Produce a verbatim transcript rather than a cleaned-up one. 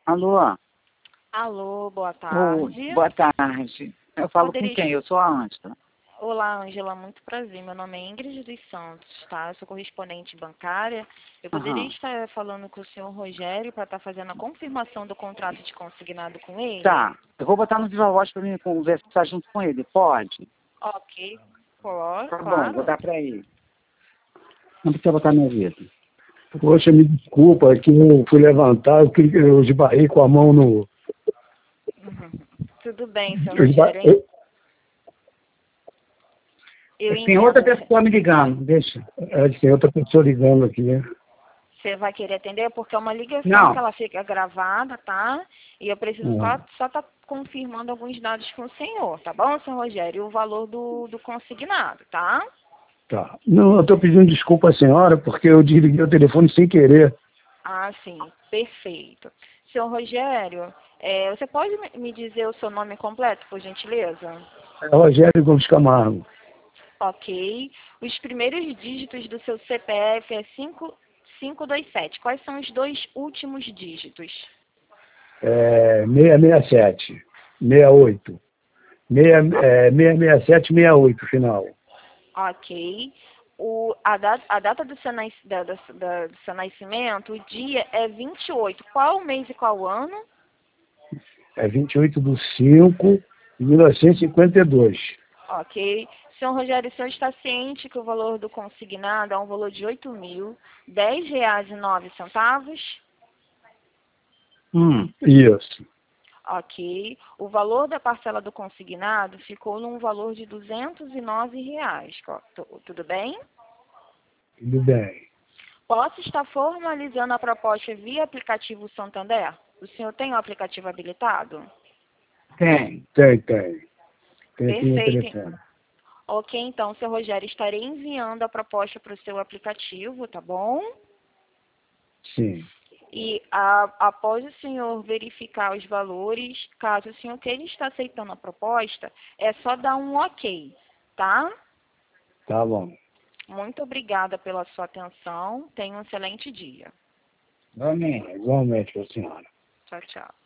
Alô? Alô, boa Oi, tarde. boa tarde. Eu falo Poderia... com quem? Eu sou a Ângela. Olá, Ângela, muito prazer. Meu nome é Ingrid dos Santos, tá? Eu sou correspondente bancária. Eu poderia Aham. estar falando com o senhor Rogério para estar fazendo a confirmação do contrato de consignado com ele? Tá. Eu vou botar no Viva Voz para mim conversar junto com ele. Pode? Ok, claro, Tá bom, vou claro. dar para ele. Não precisa botar minha vida. Poxa, me desculpa, é que eu fui levantar, eu, que- eu esbarrei com a mão no... Uhum. Tudo bem, senhor Eu esba- Rogério. eu- Eu Tem outra entendo. pessoa me ligando. Deixa. é, tem outra pessoa ligando aqui, né? Você vai querer atender porque é uma ligação Não. que ela fica gravada, tá? E eu preciso Ah, só estar confirmando alguns dados com o senhor, tá bom, senhor Rogério? E o valor do, do consignado, tá? tá. Não, eu estou pedindo desculpa à senhora, porque eu desliguei o telefone sem querer. Ah, sim, perfeito. Senhor Rogério, é, você pode me- me dizer o seu nome completo, por gentileza? É Rogério Gomes Camargo. Ok. Os primeiros dígitos do seu C P F é cinco cinco dois sete. Quais são os dois últimos dígitos? É, seiscentos e sessenta e sete, sessenta e oito. seiscentos é, seiscentos e sessenta e sete, sessenta e oito, final. Ok. O, a, data, a data do seu, nas- da- da- da- do seu nascimento, o dia é vinte e oito. Qual o mês e qual ano? É vinte e oito de cinco de mil novecentos e cinquenta e dois. Ok. Senhor Rogério, o senhor está ciente que o valor do consignado é um valor de oito mil, dez reais e nove centavos? Hum. Isso. Ok. O valor da parcela do consignado ficou num valor de duzentos e nove reais. Co- tu- Tudo bem? Tudo bem. Posso estar formalizando a proposta via aplicativo Santander? O senhor tem o aplicativo habilitado? Tem. Tem, tem. Tem aqui no Perfeito. telefone. Ok, então, seu Rogério, estarei enviando a proposta para o seu aplicativo, tá bom? Sim. E a, após o senhor verificar os valores, caso o senhor queira estar aceitando a proposta, é só dar um ok, tá? Tá bom. Muito obrigada pela sua atenção. Tenha um excelente dia. Igualmente. Igualmente, senhora. Tchau, tchau.